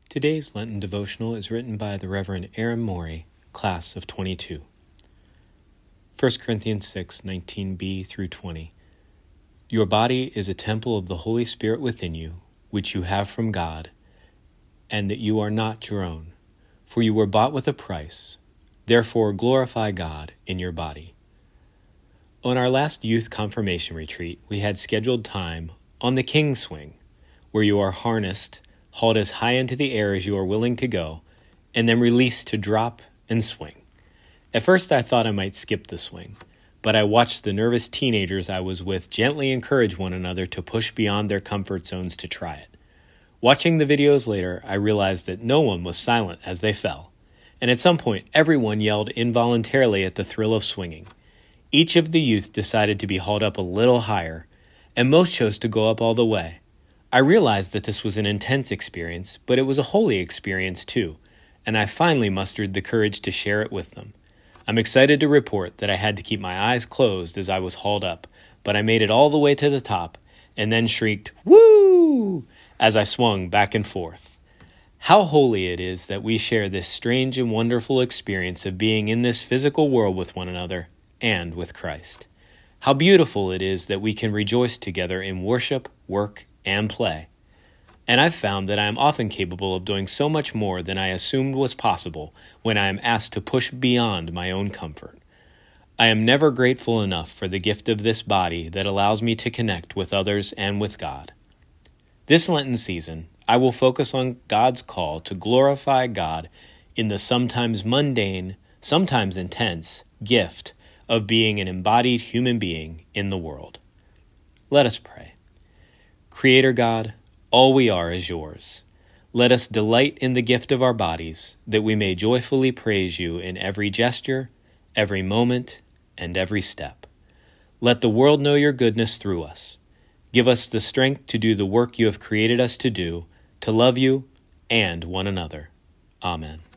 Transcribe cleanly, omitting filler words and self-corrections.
Today's Lenten devotional is written by the Reverend Aaron Morey, class of 22. 1 Corinthians 6, 19b through 20. Your body is a temple of the Holy Spirit within you, which you have from God, and that you are not your own, for you were bought with a price. Therefore glorify God in your body. On our last youth confirmation retreat, we had scheduled time on the King Swing, where you are harnessed, hauled as high into the air as you are willing to go, and then released to drop and swing. At first I thought I might skip the swing, but I watched the nervous teenagers I was with gently encourage one another to push beyond their comfort zones to try it. Watching the videos later, I realized that no one was silent as they fell, and at some point everyone yelled involuntarily at the thrill of swinging. Each of the youth decided to be hauled up a little higher, and most chose to go up all the way. I realized that this was an intense experience, but it was a holy experience too, and I finally mustered the courage to share it with them. I'm excited to report that I had to keep my eyes closed as I was hauled up, but I made it all the way to the top, and then shrieked, "Woo!" as I swung back and forth. How holy it is that we share this strange and wonderful experience of being in this physical world with one another and with Christ. How beautiful it is that we can rejoice together in worship, work, and play. And I've found that I am often capable of doing so much more than I assumed was possible when I am asked to push beyond my own comfort. I am never grateful enough for the gift of this body that allows me to connect with others and with God. This Lenten season, I will focus on God's call to glorify God in the sometimes mundane, sometimes intense gift of being an embodied human being in the world. Let us pray. Creator God, all we are is yours. Let us delight in the gift of our bodies, that we may joyfully praise you in every gesture, every moment, and every step. Let the world know your goodness through us. Give us the strength to do the work you have created us to do, to love you and one another. Amen.